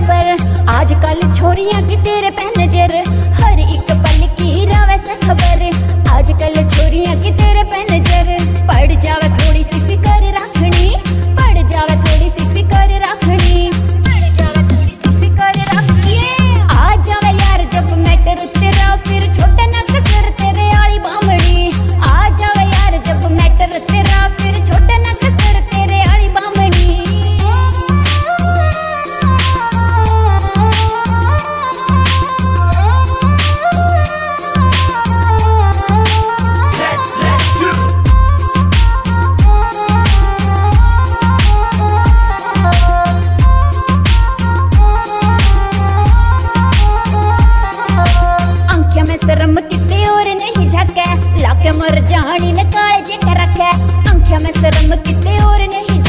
खबर। आजकल छोरियां की तेरे पे नजर, हर एक पल की रावे से खबर। आजकल छोरियां की तेरे पे नजर, पड़ जावे थोड़ी सी फिकर रखनी, पड़ जावे थोड़ी सी फिकर रखनी, पड़ जावे थोड़ी सी फिकर रखनी। आ जावे यार जब मैटर तेरा, फिर छोटे ना कसर तेरे आली बामड़ी। आ जावे यार जब मैटर तेरा, फिर छोटे ना कसर तेरे आली बामड़ी। शर्म किते और नहीं झके, लाके मर जानी ने काले जे रखे। आंखों में शर्म किते और नहीं